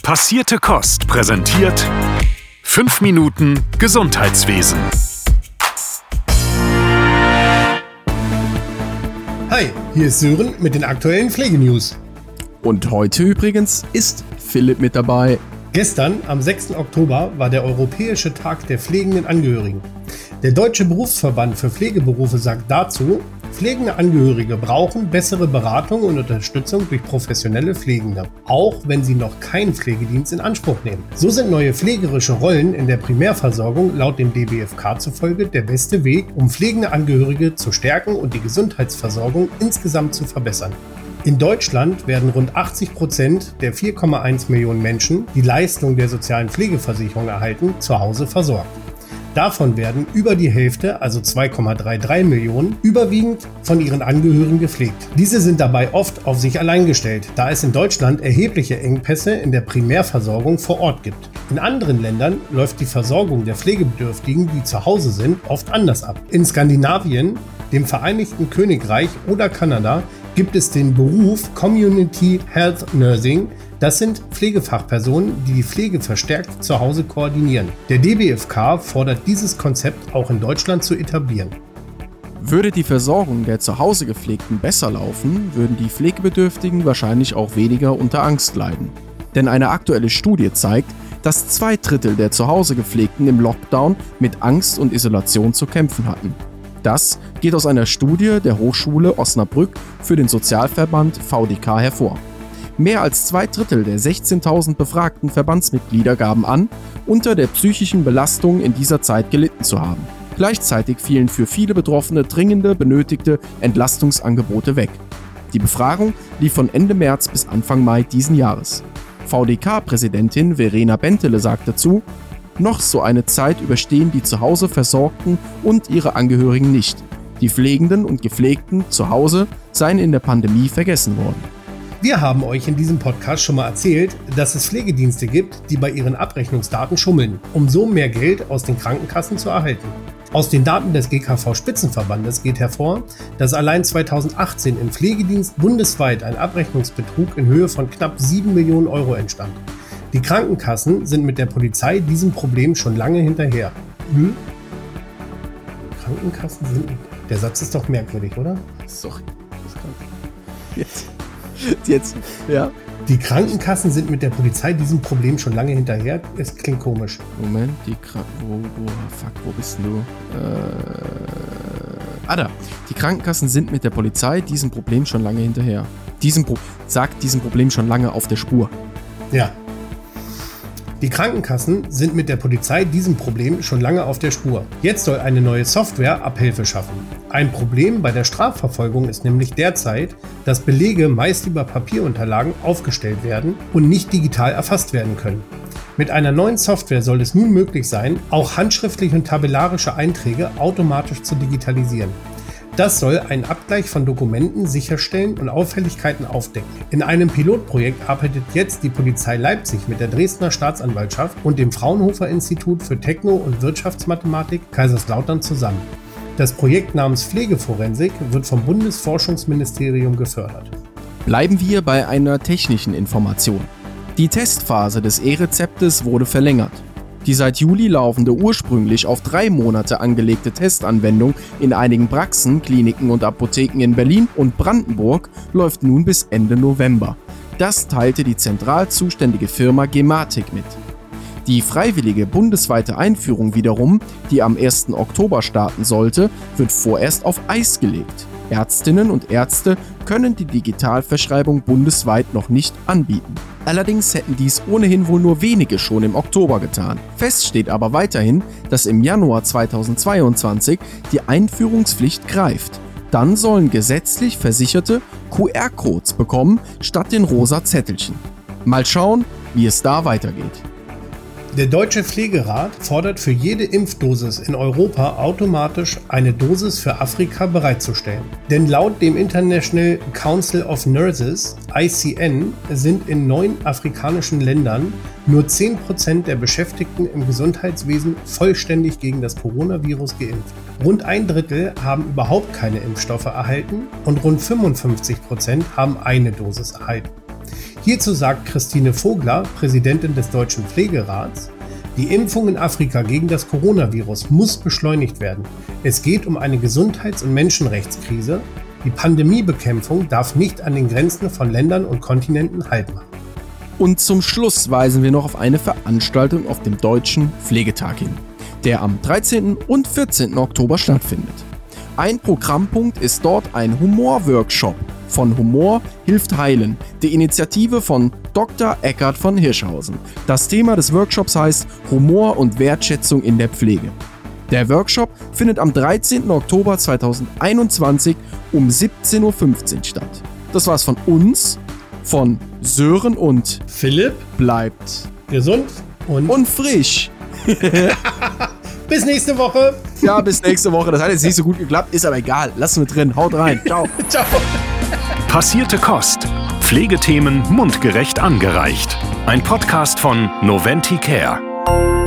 Passierte Kost präsentiert 5 Minuten Gesundheitswesen. Hi, hier ist Sören mit den aktuellen Pflegenews. Und heute übrigens ist Philipp mit dabei. Gestern, am 6. Oktober, war der Europäische Tag der pflegenden Angehörigen. Der Deutsche Berufsverband für Pflegeberufe sagt dazu, pflegende Angehörige brauchen bessere Beratung und Unterstützung durch professionelle Pflegende, auch wenn sie noch keinen Pflegedienst in Anspruch nehmen. So sind neue pflegerische Rollen in der Primärversorgung laut dem DBFK zufolge der beste Weg, um pflegende Angehörige zu stärken und die Gesundheitsversorgung insgesamt zu verbessern. In Deutschland werden rund 80% der 4,1 Millionen Menschen, die Leistung der sozialen Pflegeversicherung erhalten, zu Hause versorgt. Davon werden über die Hälfte, also 2,33 Millionen, überwiegend von ihren Angehörigen gepflegt. Diese sind dabei oft auf sich allein gestellt, da es in Deutschland erhebliche Engpässe in der Primärversorgung vor Ort gibt. In anderen Ländern läuft die Versorgung der Pflegebedürftigen, die zu Hause sind, oft anders ab. In Skandinavien, dem Vereinigten Königreich oder Kanada gibt es den Beruf Community Health Nursing. Das sind Pflegefachpersonen, die die Pflege verstärkt zu Hause koordinieren. Der DBFK fordert dieses Konzept auch in Deutschland zu etablieren. Würde die Versorgung der zu Hause Gepflegten besser laufen, würden die Pflegebedürftigen wahrscheinlich auch weniger unter Angst leiden. Denn eine aktuelle Studie zeigt, dass 2/3 der zu Hause Gepflegten im Lockdown mit Angst und Isolation zu kämpfen hatten. Das geht aus einer Studie der Hochschule Osnabrück für den Sozialverband VDK hervor. Mehr als 2/3 der 16.000 befragten Verbandsmitglieder gaben an, unter der psychischen Belastung in dieser Zeit gelitten zu haben. Gleichzeitig fielen für viele Betroffene dringende, benötigte Entlastungsangebote weg. Die Befragung lief von Ende März bis Anfang Mai diesen Jahres. VDK-Präsidentin Verena Bentele sagt dazu: Noch so eine Zeit überstehen die zu Hause Versorgten und ihre Angehörigen nicht. Die Pflegenden und Gepflegten zu Hause seien in der Pandemie vergessen worden. Wir haben euch in diesem Podcast schon mal erzählt, dass es Pflegedienste gibt, die bei ihren Abrechnungsdaten schummeln, um so mehr Geld aus den Krankenkassen zu erhalten. Aus den Daten des GKV-Spitzenverbandes geht hervor, dass allein 2018 im Pflegedienst bundesweit ein Abrechnungsbetrug in Höhe von knapp 7 Millionen Euro entstand. Die Krankenkassen sind mit der Polizei diesem Problem schon lange hinterher. Krankenkassen sind... Der Satz ist doch merkwürdig, oder? Sorry. Jetzt, ja. Die Krankenkassen sind mit der Polizei diesem Problem schon lange hinterher. Es klingt komisch. Moment, wo bist du? Da. Die Krankenkassen sind mit der Polizei diesem Problem schon lange hinterher. Diesem Problem schon lange auf der Spur. Ja. Die Krankenkassen sind mit der Polizei diesem Problem schon lange auf der Spur. Jetzt soll eine neue Software Abhilfe schaffen. Ein Problem bei der Strafverfolgung ist nämlich derzeit, dass Belege meist über Papierunterlagen aufgestellt werden und nicht digital erfasst werden können. Mit einer neuen Software soll es nun möglich sein, auch handschriftliche und tabellarische Einträge automatisch zu digitalisieren. Das soll einen Abgleich von Dokumenten sicherstellen und Auffälligkeiten aufdecken. In einem Pilotprojekt arbeitet jetzt die Polizei Leipzig mit der Dresdner Staatsanwaltschaft und dem Fraunhofer Institut für Techno- und Wirtschaftsmathematik Kaiserslautern zusammen. Das Projekt namens Pflegeforensik wird vom Bundesforschungsministerium gefördert. Bleiben wir bei einer technischen Information. Die Testphase des E-Rezeptes wurde verlängert. Die seit Juli laufende, ursprünglich auf 3 Monate angelegte Testanwendung in einigen Praxen, Kliniken und Apotheken in Berlin und Brandenburg läuft nun bis Ende November. Das teilte die zentral zuständige Firma Gematik mit. Die freiwillige bundesweite Einführung wiederum, die am 1. Oktober starten sollte, wird vorerst auf Eis gelegt. Ärztinnen und Ärzte können die Digitalverschreibung bundesweit noch nicht anbieten. Allerdings hätten dies ohnehin wohl nur wenige schon im Oktober getan. Fest steht aber weiterhin, dass im Januar 2022 die Einführungspflicht greift. Dann sollen gesetzlich Versicherte QR-Codes bekommen, statt den rosa Zettelchen. Mal schauen, wie es da weitergeht. Der Deutsche Pflegerat fordert für jede Impfdosis in Europa automatisch eine Dosis für Afrika bereitzustellen. Denn laut dem International Council of Nurses, ICN, sind in 9 afrikanischen Ländern nur 10% der Beschäftigten im Gesundheitswesen vollständig gegen das Coronavirus geimpft. Rund 1/3 haben überhaupt keine Impfstoffe erhalten und rund 55% haben eine Dosis erhalten. Hierzu sagt Christine Vogler, Präsidentin des Deutschen Pflegerats: Die Impfung in Afrika gegen das Coronavirus muss beschleunigt werden. Es geht um eine Gesundheits- und Menschenrechtskrise. Die Pandemiebekämpfung darf nicht an den Grenzen von Ländern und Kontinenten Halt machen. Und zum Schluss weisen wir noch auf eine Veranstaltung auf dem Deutschen Pflegetag hin, der am 13. und 14. Oktober stattfindet. Ein Programmpunkt ist dort ein Humor-Workshop von Humor hilft heilen, die Initiative von Dr. Eckart von Hirschhausen. Das Thema des Workshops heißt Humor und Wertschätzung in der Pflege. Der Workshop findet am 13. Oktober 2021 um 17.15 Uhr statt. Das war's von uns, von Sören und Philipp. Bleibt gesund und frisch. Bis nächste Woche. Ja, bis nächste Woche. Das hat jetzt nicht so gut geklappt, ist aber egal. Lassen wir drin. Haut rein. Ciao. Ciao. Passierte Kost. Pflegethemen mundgerecht angereicht. Ein Podcast von Noventi Care.